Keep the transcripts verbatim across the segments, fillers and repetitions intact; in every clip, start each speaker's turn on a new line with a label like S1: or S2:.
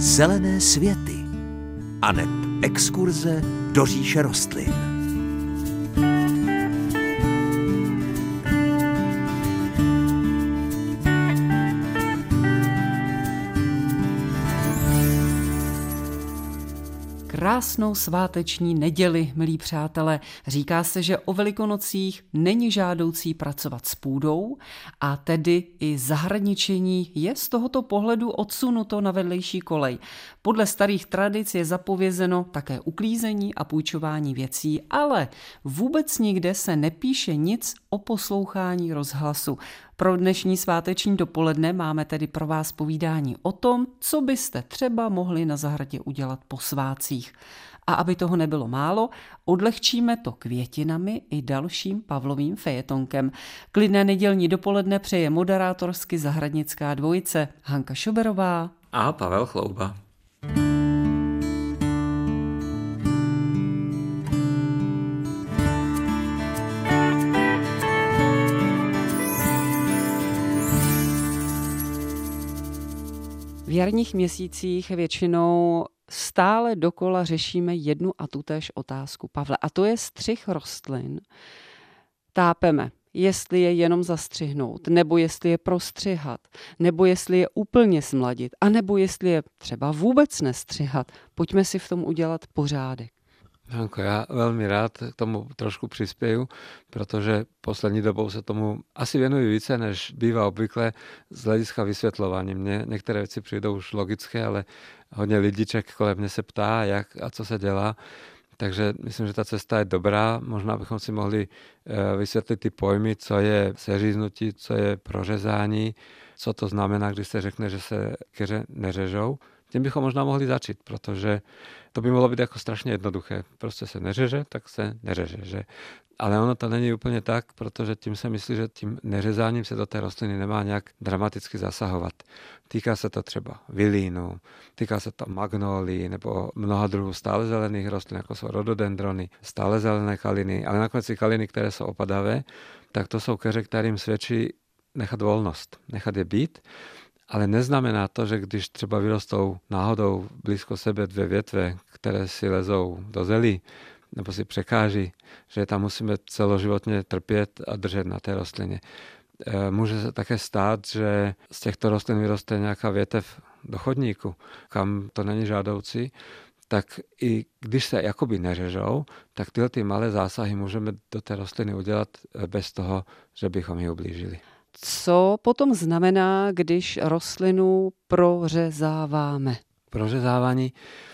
S1: Zelené světy aneb exkurze do říše rostlin.
S2: Krásnou sváteční neděli, milí přátelé. Říká se, že o Velikonocích není žádoucí pracovat s půdou a tedy i zahradničení je z tohoto pohledu odsunuto na vedlejší kolej. Podle starých tradic je zapovězeno také uklízení a půjčování věcí, ale vůbec nikde se nepíše nic o poslouchání rozhlasu. Pro dnešní sváteční dopoledne máme tedy pro vás povídání o tom, co byste třeba mohli na zahradě udělat po svátcích. A aby toho nebylo málo, odlehčíme to květinami i dalším Pavlovým fejetonkem. Klidné nedělní dopoledne přeje moderátorsky zahradnická dvojice Hanka Šoberová
S3: a Pavel Chlouba.
S2: V jarních měsících většinou stále dokola řešíme jednu a tutéž otázku, Pavle, a to je střih rostlin. Tápeme, jestli je jenom zastřihnout, nebo jestli je prostřihat, nebo jestli je úplně smladit, anebo jestli je třeba vůbec nestřihat. Pojďme si v tom udělat pořádek.
S3: Hanko, já velmi rád k tomu trošku přispěju, protože poslední dobou se tomu asi věnuji více, než bývá obvykle z hlediska vysvětlování. Mně některé věci přijdou už logické, ale hodně lidiček kolem mě se ptá, jak a co se dělá. Takže myslím, že ta cesta je dobrá. Možná bychom si mohli vysvětlit ty pojmy, co je seříznutí, co je prořezání, co to znamená, když se řekne, že se keře neřežou. Tím bychom možná mohli začít, protože to by mohlo být jako strašně jednoduché. Prostě se neřeže, tak se neřeže. Že? Ale ono to není úplně tak, protože tím se myslí, že tím neřezáním se do té rostliny nemá nějak dramaticky zasahovat. Týká se to třeba vilínu, týká se to magnolí nebo mnoha druhů stále zelených rostlin, jako jsou rododendrony, stále zelené kaliny, ale nakonec i kaliny, které jsou opadavé, tak to jsou keře, kterým svědčí nechat volnost, nechat je být. Ale neznamená to, že když třeba vyrostou náhodou blízko sebe dvě větve, které si lezou do zelí nebo si překáží, že tam musíme celoživotně trpět a držet na té rostlině. Může se také stát, že z těchto rostlin vyroste nějaká větev do chodníku, kam to není žádoucí, tak i když se jakoby neřežou, tak tyhle ty malé zásahy můžeme do té rostliny udělat bez toho, že bychom ji ublížili.
S2: Co potom znamená, když rostlinu prořezáváme?
S3: Prořezávání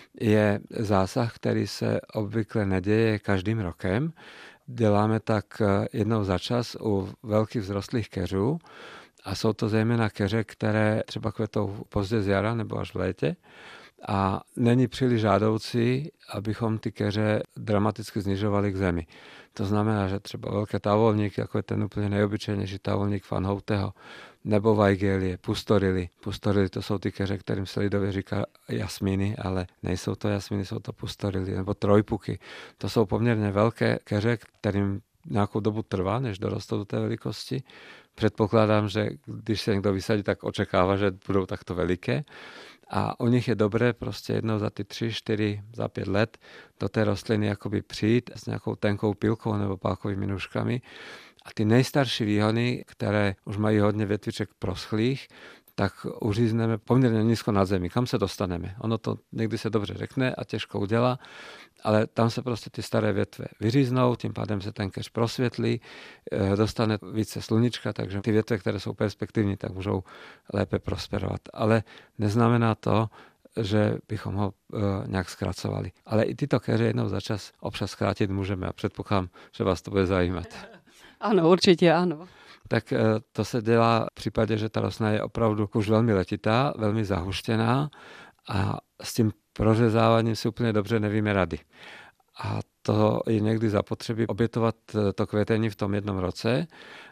S3: je zásah, který se obvykle neděje každým rokem. Děláme tak jednou za čas u velkých vzrostlých keřů a jsou to zejména keře, které třeba kvetou pozdě z jara nebo až v létě. A není příliš žádoucí, abychom ty keře dramaticky snižovali k zemi. To znamená, že třeba velké tavolníky, jako je ten úplně nejobyčejnější tavolník Van Houteho, nebo Weigelie, pustorily. Pustorily to jsou ty keře, kterým se lidově říká jasmíny, ale nejsou to jasmíny, jsou to pustorily, nebo trojpuky. To jsou poměrně velké keře, kterým nějakou dobu trvá, než dorostou do té velikosti. Předpokládám, že když se někdo vysadí, tak očekává, že budou takto veliké. A u nich je dobré prostě jednou za ty tři, čtyři, za pět let do té rostliny jakoby přijít s nějakou tenkou pilkou nebo pákovými nůžkami. A ty nejstarší výhony, které už mají hodně větviček proschlých, tak uřízneme poměrně nízko nad zemi. Kam se dostaneme? Ono to někdy se dobře řekne a těžko udělá, ale tam se prostě ty staré větve vyříznou, tím pádem se ten keř prosvětlí, dostane více sluníčka, takže ty větve, které jsou perspektivní, tak můžou lépe prosperovat. Ale neznamená to, že bychom ho e, nějak zkracovali. Ale i tyto keře jednou za čas občas zkrátit můžeme a předpokládám, že vás to bude zajímat.
S2: Ano, určitě ano.
S3: Tak to se dělá v případě, že ta rostlina je opravdu už velmi letitá, velmi zahuštěná a s tím prořezáváním si úplně dobře nevíme rady. A to je někdy zapotřebí obětovat to květení v tom jednom roce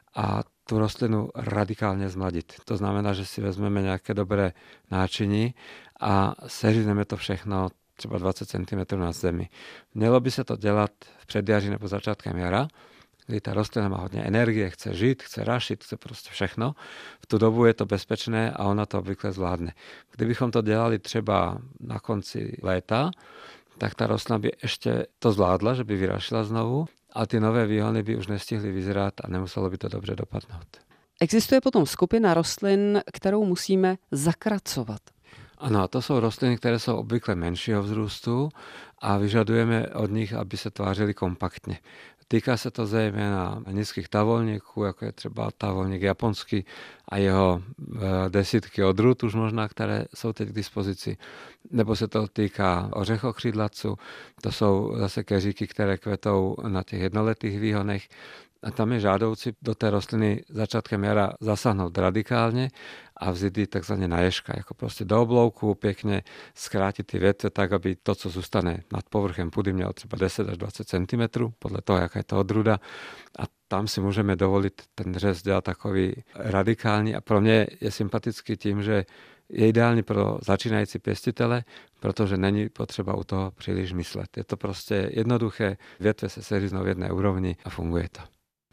S3: a tu rostlinu radikálně zmladit. To znamená, že si vezmeme nějaké dobré náčiní a seřízneme to všechno třeba dvacet centimetrů na zemi. Mělo by se to dělat v předjaří nebo začátkem jara, kdy ta rostlina má hodně energie, chce žít, chce rašit, chce prostě všechno. V tu dobu je to bezpečné a ona to obvykle zvládne. Kdybychom to dělali třeba na konci léta, tak ta rostlina by ještě to zvládla, že by vyrašila znovu a ty nové výhony by už nestihly vyzrát a nemuselo by to dobře dopadnout.
S2: Existuje potom skupina rostlin, kterou musíme zakracovat.
S3: Ano, to jsou rostliny, které jsou obvykle menšího vzrůstu a vyžadujeme od nich, aby se tvářily kompaktně. Týká se to zejména nízkých tavolníků, jako je třeba tavolník japonský a jeho desítky odrůd už možná, které jsou teď k dispozici. Nebo se to týká ořechokřídlatců, to jsou zase keříky, které kvetou na těch jednoletých výhonech. A tam je žádoucí do té rostliny začátkem jara zasáhnout radikálně a vzít ji takzvaně na ježka, jako prostě do oblouku, pěkně zkrátit ty větve tak, aby to, co zůstane nad povrchem půdy, mělo třeba deset až dvacet centimetrů, podle toho, jaká je to odrůda. A tam si můžeme dovolit ten řez dělat takový radikální a pro mě je sympatický tím, že je ideální pro začínající pěstitele, protože není potřeba u toho příliš myslet. Je to prostě jednoduché, větve se seříznou v jedné úrovni a funguje to.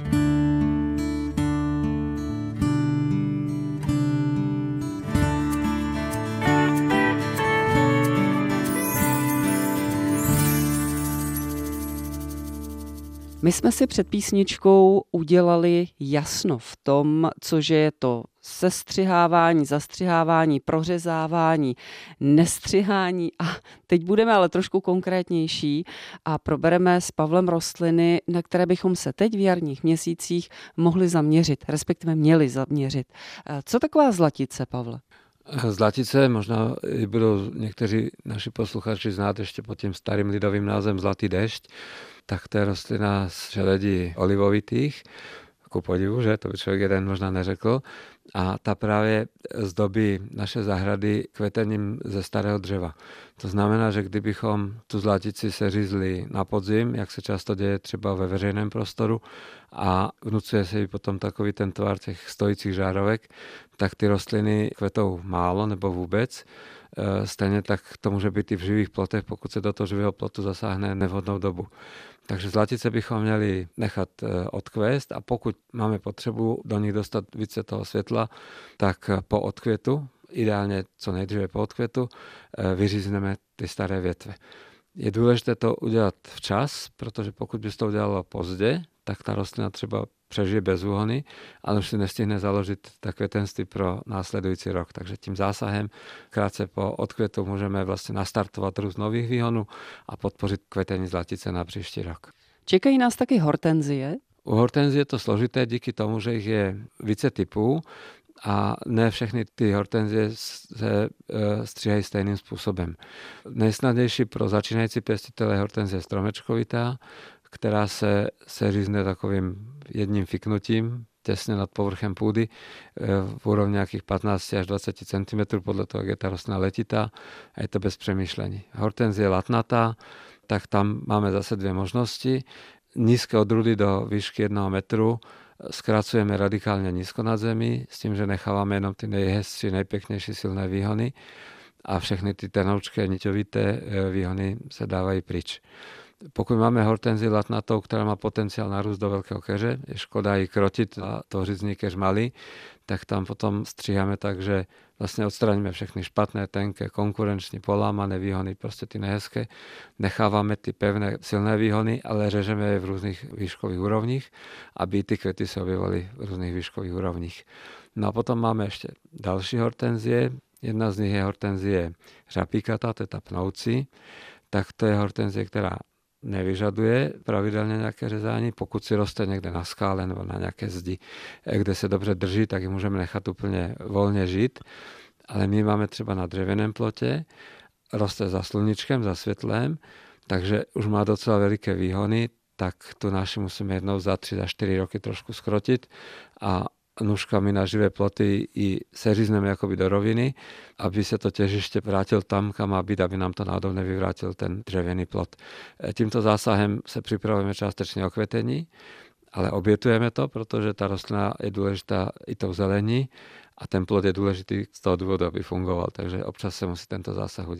S2: My jsme si před písničkou udělali jasno v tom, cože je to sestřihávání, zastřihávání, prořezávání, nestřihání a teď budeme ale trošku konkrétnější a probereme s Pavlem rostliny, na které bychom se teď v jarních měsících mohli zaměřit, respektive měli zaměřit. Co taková zlatice, Pavle?
S3: Zlatice, možná budou někteří naši posluchači znát ještě pod tím starým lidovým názvem zlatý dešť, tak to je rostlina z želedí olivovitých, ku podivu, že to by člověk jeden možná neřekl. A ta právě zdobí naše zahrady kvetením ze starého dřeva. To znamená, že kdybychom tu zlatici seřízli na podzim, jak se často děje třeba ve veřejném prostoru a vnucuje se jí potom takový ten tvar těch stojících žárovek, tak ty rostliny kvetou málo nebo vůbec. Stejně tak to může být i v živých plotech, pokud se do toho živého plotu zasáhne nevhodnou dobu. Takže zlatice bychom měli nechat odkvést a pokud máme potřebu do nich dostat více toho světla, tak po odkvětu, ideálně co nejdříve po odkvětu, vyřízneme ty staré větve. Je důležité to udělat včas, protože pokud by se to udělalo pozdě, tak ta rostlina třeba přežije bez úhony, ale už si nestihne založit ta květenství pro následující rok. Takže tím zásahem krátce po odkvětu můžeme vlastně nastartovat růst nových výhonů a podpořit kvetení zlatice na příští rok.
S2: Čekají nás taky hortenzie?
S3: U hortenzie je to složité díky tomu, že jich je více typů a ne všechny ty hortenzie se stříhají stejným způsobem. Nejsnadnější pro začínající pěstitele je hortenzie stromečkovitá, která se seřízne takovým jedním fiknutím těsně nad povrchem půdy v úrovni nějakých patnáct až dvacet centimetrů podle toho, jak je ta rostlina letitá a je to bez přemýšlení. Hortenzie latnatá, tak tam máme zase dvě možnosti. Nízké odrůdy do výšky jednoho metru zkracujeme radikálně nízko nad zemí s tím, že necháváme jenom ty nejhezčí, nejpěknější silné výhony a všechny ty tenoučké, niťovité výhony se dávají pryč. Pokud máme hortenzii latnatou, která má potenciál na růst do velkého keře, je škoda ji krotit a tvořit z ní keř malý, tak tam potom stříháme tak, že vlastně odstraníme všechny špatné, tenké, konkurenční, polámané výhony, prostě ty nehezké. Necháváme ty pevné, silné výhony, ale řežeme je v různých výškových úrovních, aby ty květy se objevovaly v různých výškových úrovních. No a potom máme ještě další hortenzie. Jedna z nich je hortenzie řapíkata, to je ta pnoucí. Tak to je hortenzie, která nevyžaduje pravidelně nějaké řezání. Pokud si roste někde na skále nebo na nějaké zdi, kde se dobře drží, tak ji můžeme nechat úplně volně žít. Ale my máme třeba na dřevěném plotě, roste za sluníčkem, za světlem, takže už má docela veliké výhony, tak tu naši musíme jednou za tři, za čtyři roky trošku skrotit a nůžkami na živé ploty i seřízneme jakoby do roviny, aby se to těžiště vrátil tam, kam má být, aby nám to náhodou nevyvrátil ten dřevěný plot. Tímto zásahem se připravujeme částečně o kvetení, ale obětujeme to, protože ta rostlina je důležitá i tou zelení a ten plod je důležitý z toho důvodu, aby fungoval, takže občas se musí tento zásah udělat.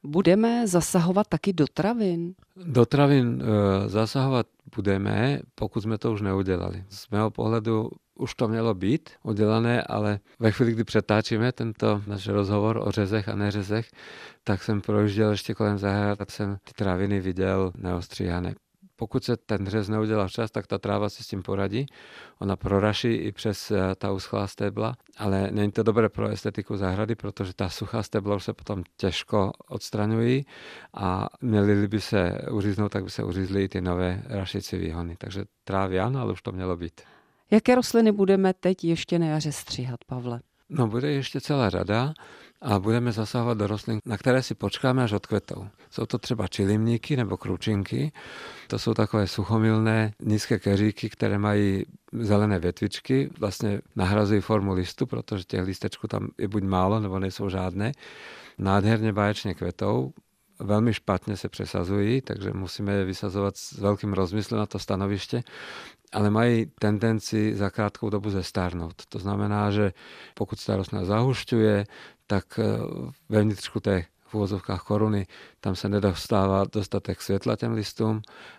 S2: Budeme zasahovat taky do travin?
S3: Do travin e, zasahovat budeme, pokud jsme to už neudělali. Z mého pohledu už to mělo být udělané, ale ve chvíli, kdy přetáčíme tento náš rozhovor o řezech a neřezech, tak jsem projížděl ještě kolem zahrad a jsem ty tráviny viděl neostříhané. Pokud se ten řez neudělá včas, tak ta tráva si s tím poradí. Ona proraší i přes ta uschlá stébla, ale není to dobré pro estetiku zahrady, protože ta suchá stébla už se potom těžko odstraňují a měly by se uříznout, tak by se uřízly i ty nové rašící výhony. Takže trávy ano, ale už to mělo být.
S2: Jaké rostliny budeme teď ještě na jaře stříhat, Pavle?
S3: No, bude ještě celá řada a budeme zasahovat do rostlin, na které si počkáme, až odkvetou. Jsou to třeba čilimníky nebo kručinky. To jsou takové suchomilné nízké keříky, které mají zelené větvičky, vlastně nahrazují formu listu, protože těch lístečků tam je buď málo, nebo nejsou žádné. Nádherně báječně kvetou, velmi špatně se přesazují, takže musíme je vysazovat s velkým rozmyslem na to stanoviště, ale mají tendenci za krátkou dobu zestárnout. To znamená, že pokud se ta rostlina zahušťuje, tak ve vnitřku té v uvozovkách koruny tam se nedostává dostatek světla těm listům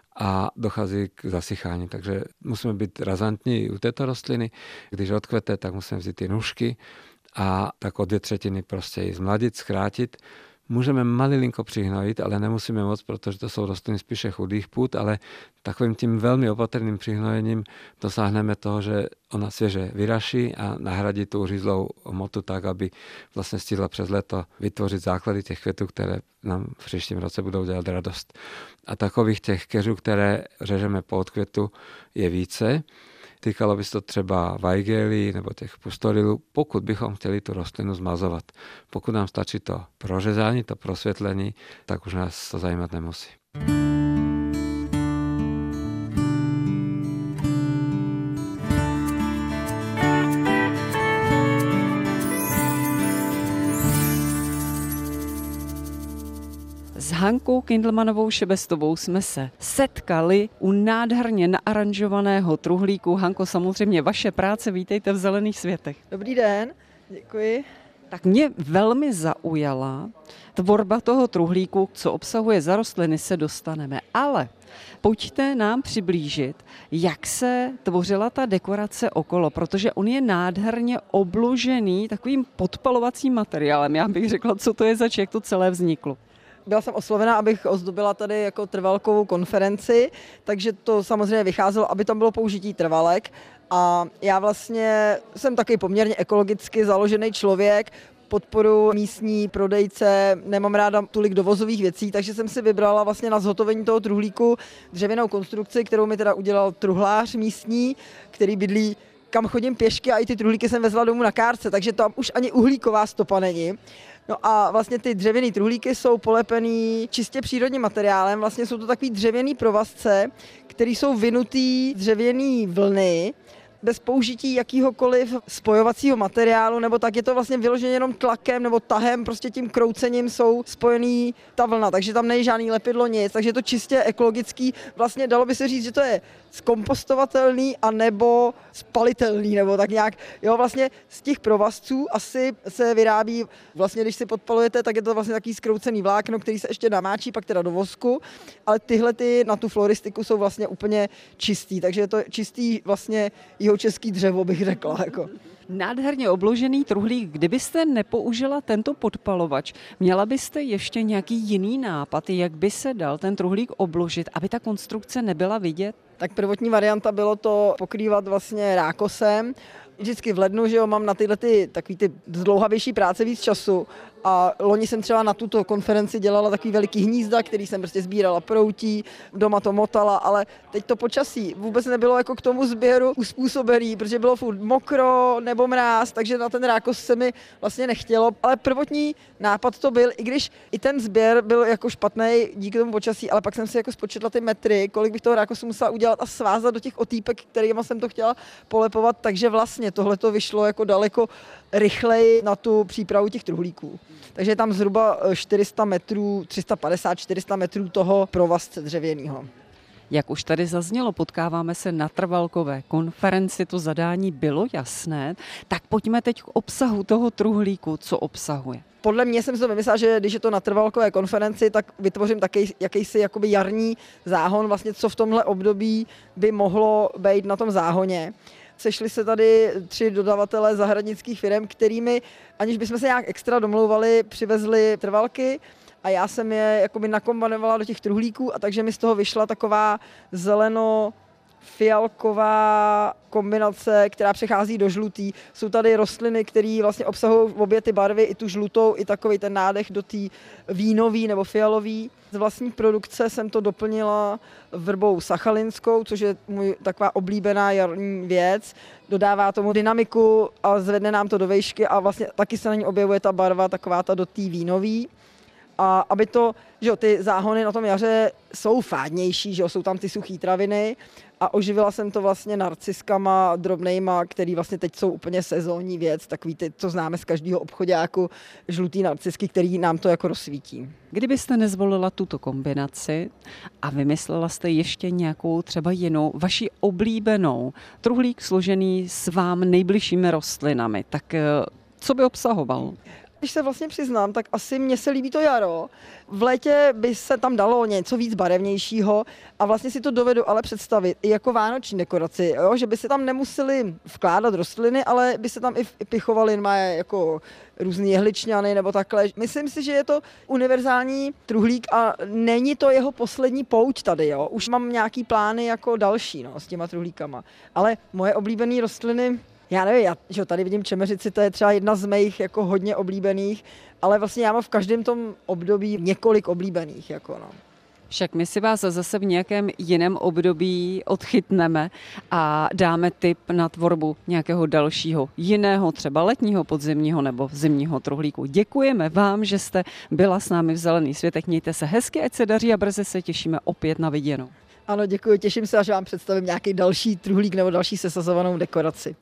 S3: a dochází k zasychání. Takže musíme být razantní u této rostliny. Když odkvete, tak musíme vzít ty nůžky a tak o dvě třetiny prostě ji zmladit, zkrátit. Můžeme malilinko přihnojit, ale nemusíme moc, protože to jsou rostliny spíše chudých půd, ale takovým tím velmi opatrným přihnojením dosáhneme toho, že ona svěže vyraší a nahradí tu uřízlou hmotu tak, aby vlastně stihla přes léto vytvořit základy těch květů, které nám v příštím roce budou dělat radost. A takových těch keřů, které řežeme po odkvětu, je více. Týkalo by se to třeba vajgelí nebo těch pustorilů, pokud bychom chtěli tu rostlinu zmazovat. Pokud nám stačí to prořezání, to prosvětlení, tak už nás to zajímat nemusí.
S2: S Hankou Kindelmanovou Šebestovou jsme se setkali u nádherně naaranžovaného truhlíku. Hanko, samozřejmě vaše práce, vítejte v Zelených světech.
S4: Dobrý den, děkuji.
S2: Tak mě velmi zaujala tvorba toho truhlíku, co obsahuje za rostliny, se dostaneme. Ale pojďte nám přiblížit, jak se tvořila ta dekorace okolo, protože on je nádherně obložený takovým podpalovacím materiálem. Já bych řekla, co to je zač, jak to celé vzniklo.
S4: Byla jsem oslovena, abych ozdobila tady jako trvalkovou konferenci, takže to samozřejmě vycházelo, aby tam bylo použití trvalek. A já vlastně jsem taky poměrně ekologicky založený člověk, podporu místní prodejce, nemám ráda tolik dovozových věcí, takže jsem si vybrala vlastně na zhotovení toho truhlíku dřevěnou konstrukci, kterou mi teda udělal truhlář místní, který bydlí, kam chodím pěšky, a i ty truhlíky jsem vezla domů na kárce, takže tam už ani uhlíková stopa není. No a vlastně ty dřevěné truhlíky jsou polepený čistě přírodním materiálem, vlastně jsou to takový dřevěný provazce, které jsou vynutý dřevěný vlny, bez použití jakýhokoliv spojovacího materiálu, nebo tak je to vlastně vyloženě jenom tlakem nebo tahem, prostě tím kroucením jsou spojený ta vlna, takže tam není žádný lepidlo, nic, takže je to čistě ekologický, vlastně dalo by se říct, že to je zkompostovatelný a nebo spalitelný, nebo tak nějak, jo, vlastně z těch provazců asi se vyrábí, vlastně když si podpalujete, tak je to vlastně takový zkroucený vlákno, který se ještě namáčí, pak teda do vosku, ale tyhle ty na tu floristiku jsou vlastně úplně čistý, takže je to čistý vlastně jeho český dřevo, bych řekla. Jako.
S2: Nádherně obložený truhlík. Kdybyste nepoužila tento podpalovač, měla byste ještě nějaký jiný nápad, jak by se dal ten truhlík obložit, aby ta konstrukce nebyla vidět?
S4: Tak prvotní varianta bylo to pokrývat vlastně rákosem. Vždycky v lednu, že jo, mám na tyhle ty, takový ty zdlouhavější práce víc času. A loni jsem třeba na tuto konferenci dělala takový veliký hnízda, který jsem prostě sbírala proutí, doma to motala, ale teď to počasí vůbec nebylo jako k tomu sběru uspůsobený, protože bylo furt mokro nebo mráz, takže na ten rákos se mi vlastně nechtělo. Ale prvotní nápad to byl, i když i ten sběr byl jako špatný díky tomu počasí, ale pak jsem si jako spočetla ty metry, kolik bych toho rákosu musela udělat a svázat do těch otýpek, kterýma jsem to chtěla polepovat, takže vlastně tohle to vyšlo jako daleko rychleji na tu přípravu těch truhlíků. Takže je tam zhruba čtyři sta metrů, tři sta padesát čtyři sta metrů toho provazce dřevěného.
S2: Jak už tady zaznělo, potkáváme se na trvalkové konferenci, to zadání bylo jasné, tak pojďme teď k obsahu toho truhlíku, co obsahuje.
S4: Podle mě jsem si to vymyslela, že když je to na trvalkové konferenci, tak vytvořím taky jakýsi jakoby jarní záhon, vlastně co v tomhle období by mohlo být na tom záhoně. Sešli se tady tři dodavatelé zahradnických firm, kterými, aniž bychom se nějak extra domlouvali, přivezli trvalky a já jsem je jakoby nakombinovala do těch truhlíků a takže mi z toho vyšla taková zeleno fialková kombinace, která přechází do žlutý. Jsou tady rostliny, které vlastně obsahují obě ty barvy, i tu žlutou, i takový ten nádech do té vínový nebo fialový. Z vlastní produkce jsem to doplnila vrbou sachalinskou, což je můj taková oblíbená jarní věc. Dodává tomu dynamiku a zvedne nám to do vejšky a vlastně taky se na ní objevuje ta barva, taková ta do té vínový. A aby to, že jo, ty záhony na tom jaře jsou fádnější, že jo, jsou tam ty suchý traviny a oživila jsem to vlastně narciskama drobnejma, který vlastně teď jsou úplně sezónní věc, takový ty, co známe z každého obchoďáku, žlutý narcisky, který nám to jako rozsvítí.
S2: Kdybyste nezvolila tuto kombinaci a vymyslela jste ještě nějakou třeba jinou, vaši oblíbenou, truhlík složený s vám nejbližšími rostlinami, tak co by obsahoval?
S4: Když se vlastně přiznám, tak asi mně se líbí to jaro. V létě by se tam dalo něco víc barevnějšího a vlastně si to dovedu ale představit i jako vánoční dekoraci, jo? Že by se tam nemuseli vkládat rostliny, ale by se tam i pichovaly jako různý jehličňany nebo takhle. Myslím si, že je to univerzální truhlík a není to jeho poslední pouť tady. Jo? Už mám nějaký plány jako další, no, s těma truhlíkama. Ale moje oblíbené rostliny, já nevím, já, že tady vidím čemeřici, to je třeba jedna z mých jako hodně oblíbených, ale vlastně já mám v každém tom období několik oblíbených. Jako no.
S2: Však my si vás zase v nějakém jiném období odchytneme a dáme tip na tvorbu nějakého dalšího, jiného, třeba letního, podzimního nebo zimního truhlíku. Děkujeme vám, že jste byla s námi v Zelených světech. Mějte se hezky, ať se daří a brzy se těšíme opět na viděnou.
S4: Ano, děkuji, těším se, až vám představím nějaký další truhlík nebo další sesazovanou dekoraci.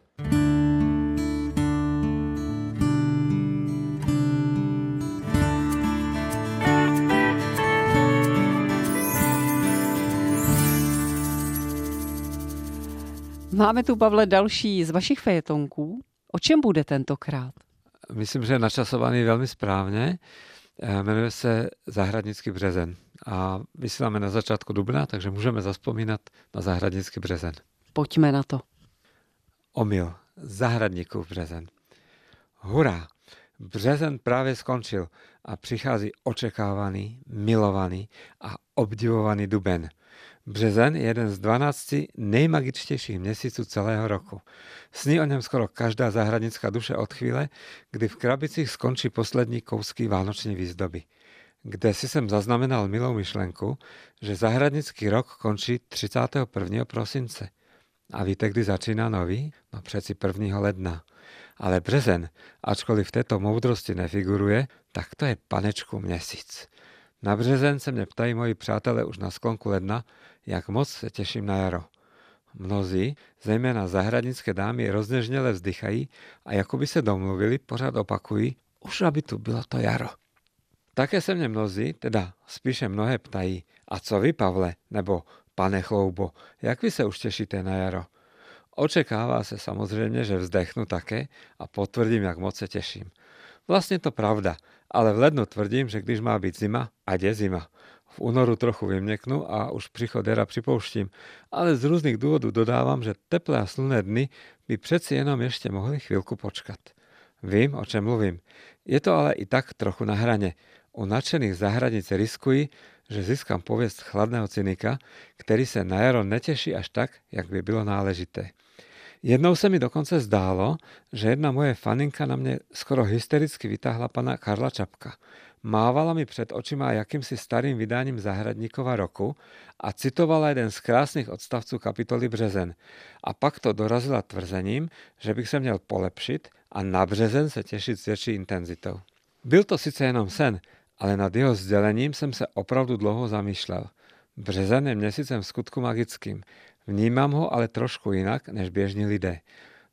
S2: Máme tu, Pavle, další z vašich fejetonků. O čem bude tentokrát?
S3: Myslím, že je načasovaný velmi správně. Jmenuje se Zahradnický březen a vysíláme na začátku dubna, takže můžeme zazpomínat na Zahradnický březen.
S2: Pojďme na to.
S3: Omyl. Zahradníkův březen. Hurá! Březen právě skončil a přichází očekávaný, milovaný a obdivovaný duben. Březen je jeden z dvanácti nejmagičtějších měsíců celého roku. Sní o něm skoro každá zahradnická duše od chvíle, kdy v krabicích skončí poslední kousky vánoční výzdoby. Kde si jsem zaznamenal milou myšlenku, že zahradnický rok končí třicátého prvního prosince. A víte, kdy začíná nový? No přeci prvního ledna. Ale březen, ačkoliv v této moudrosti nefiguruje, tak to je panečku měsíc. Na březen se mě ptají moji přátelé už na sklonku ledna, jak moc se těším na jaro. Mnozí, zejména zahradnické dámy, rozněžněle vzdychají a jako by se domluvili, pořád opakují, už aby tu bylo to jaro. Také se mě mnozí, teda spíše mnohé ptají, a co vy, Pavle, nebo pane Chloubo, jak vy se už těšíte na jaro? Očekává se samozřejmě, že vzdechnu také a potvrdím, jak moc se těším. Vlastně to pravda, ale v lednu tvrdím, že když má být zima, ať je zima. V únoru trochu vyměknu a už příchod jara připouštím, ale z různých důvodů dodávám, že teplé a slunné dny by přeci jenom ještě mohli chvilku počkat. Vím, o čem mluvím. Je to ale i tak trochu na hraně. U nadšených zahradnic riskuji, že získám pověst chladného cynika, který se na jaro netěší až tak, jak by bylo náležité. Jednou se mi dokonce zdálo, že jedna moje faninka na mě skoro hystericky vytáhla pana Karla Čapka. Mávala mi před očima jakýmsi starým vydáním Zahradníkova roku a citovala jeden z krásných odstavců kapitoly Březen. A pak to dorazila tvrzením, že bych se měl polepšit a na březen se těšit s větší intenzitou. Byl to sice jenom sen, ale nad jeho sdělením jsem se opravdu dlouho zamýšlel. Březen je měsícem v skutku magickým. Vnímám ho ale trošku jinak než běžní lidé.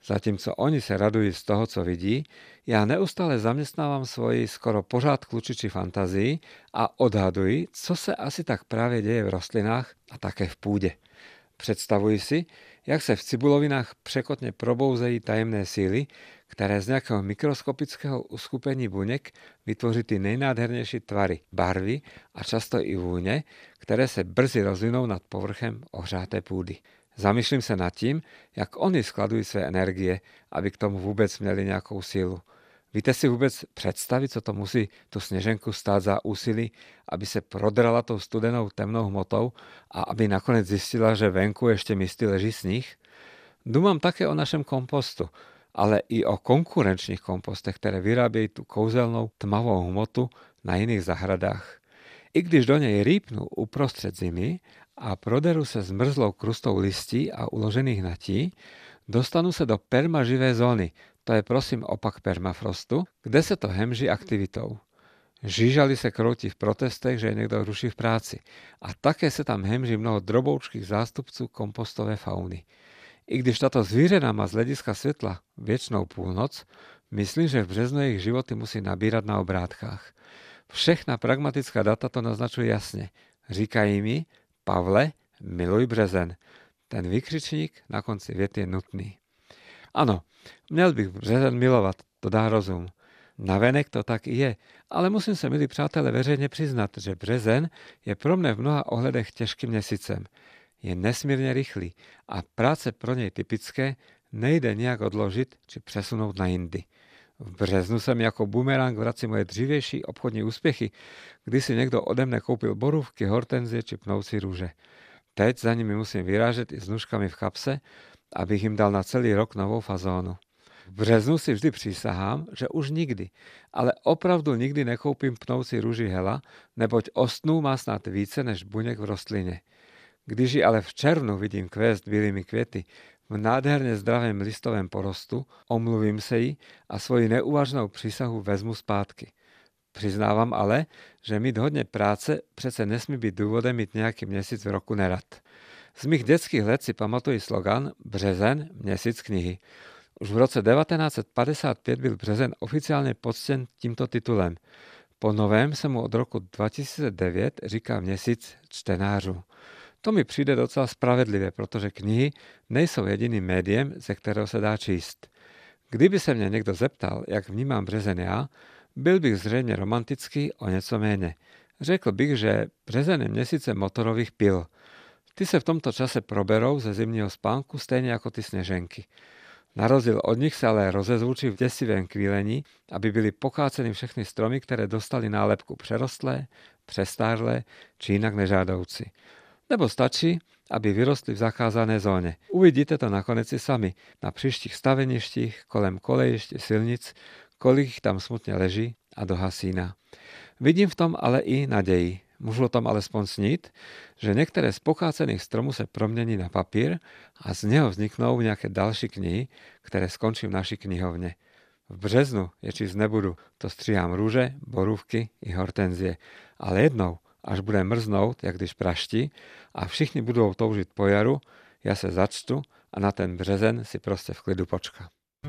S3: Zatímco oni se radují z toho, co vidí, já neustále zaměstnávám svoji skoro pořád klučiči fantazii a odhaduji, co se asi tak právě děje v rostlinách a také v půdě. Představuji si, jak se v cibulovinách překotně probouzejí tajemné síly, které z nějakého mikroskopického uskupení buněk vytvoří ty nejnádhernější tvary, barvy a často i vůně, které se brzy rozvinou nad povrchem ohřáté půdy. Zamýšlím se nad tím, jak oni skladují své energie, aby k tomu vůbec měli nějakou sílu. Víte si vůbec představit, co to musí tu sněženku stát za úsilí, aby se prodrala tou studenou temnou hmotou a aby nakonec zjistila, že venku ještě místy leží sníh? Důmám také o našem kompostu, ale i o konkurenčních kompostech, které vyrábějí tu kouzelnou tmavou hmotu na jiných zahradách. I když do něj rýpnu uprostřed zimy a proderu se zmrzlou krustou listí a uložených natí, dostanu se do permaživé zóny, to je prosím opak permafrostu, kde se to hemží aktivitou. Žížali se kroutí v protestech, že je někdo ruší v práci a také se tam hemží mnoho droboučkých zástupců kompostové fauny. I když tato zvířena má z hlediska světla věčnou půlnoc, myslím, že v březnu jejich životy musí nabírat na obrátkách. Všechna pragmatická data to naznačují jasně. Říkají mi, Pavle, miluj březen. Ten vykřičník na konci věty je nutný. Ano, měl bych březen milovat, to dá rozum. Navenek to tak i je, ale musím se, milí přátelé, veřejně přiznat, že březen je pro mne v mnoha ohledech těžkým měsícem. Je nesmírně rychlý a práce pro něj typické nejde nějak odložit či přesunout na jindy. V březnu jsem jako bumerang vracím moje dřívější obchodní úspěchy, kdy si někdo ode mne koupil borůvky, hortenzie či pnoucí růže. Teď za nimi musím vyrážet i s nůžkami v kapse, abych jim dal na celý rok novou fazónu. V březnu si vždy přísahám, že už nikdy, ale opravdu nikdy nekoupím pnoucí růži hela, neboť ostnů má snad více než buněk v rostlině. Když ji ale v červnu vidím kvést bílými květy v nádherně zdravém listovém porostu, omluvím se jí a svoji neuvažnou přísahu vezmu zpátky. Přiznávám ale, že mít hodně práce přece nesmí být důvodem mít nějaký měsíc v roku nerad. Z mých dětských let si pamatuji slogan Březen, měsíc knihy. Už v roce devatenáct set padesát pět byl březen oficiálně poctěn tímto titulem. Po novém se mu od roku dva tisíce devět říká měsíc čtenářů. To mi přijde docela spravedlivé, protože knihy nejsou jediným médiem, ze kterého se dá číst. Kdyby se mě někdo zeptal, jak vnímám březen já, byl bych zřejmě romantický o něco méně. Řekl bych, že březen je měsícem motorových pil. Ty se v tomto čase proberou ze zimního spánku stejně jako ty sněženky. Na rozdíl od nich se ale rozezvučí v děsivém kvílení, aby byly pokáceny všechny stromy, které dostali nálepku přerostlé, přestárlé či jinak nežádoucí. Nebo stačí, aby vyrostly v zakázané zóně. Uvidíte to nakonec i sami, na příštích staveništích, kolem kolejišť, silnic, kolik jich tam smutně leží a dohasíná. Vidím v tom ale i naději. Můžu o tom alespoň snít, že některé z pokácených stromů se promění na papír a z něho vzniknou nějaké další knihy, které skončí v naší knihovně. V březnu je číst nebudu, to stříhám růže, borůvky i hortenzie, ale jednou, až bude mrznout, jak když praští, a všichni budou toužit po jaru, já se začtu a na ten březen si prostě v klidu počkám.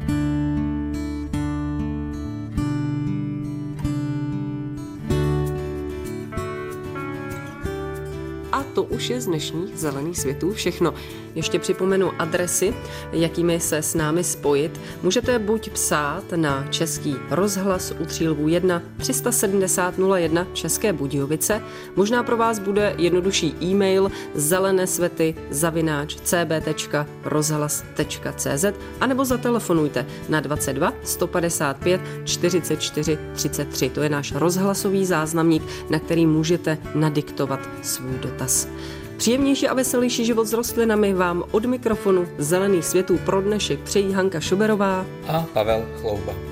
S2: To už je z dnešních zelených světů všechno. Ještě připomenu adresy, jakými se s námi spojit. Můžete buď psát na Český rozhlas u Třílvů jedna tři sedmdesát nula jedna České Budějovice. Možná pro vás bude jednodušší e-mail zelenesvety zavináč c b tečka rozhlas tečka c z anebo zatelefonujte na dvacet dva sto padesát pět čtyřicet čtyři třicet tři. To je náš rozhlasový záznamník, na který můžete nadiktovat svůj dotaz. Příjemnější a veselější život s rostlinami vám od mikrofonu Zelených světů pro dnešek přejí Hanka Šoberová
S3: a Pavel Chlouba.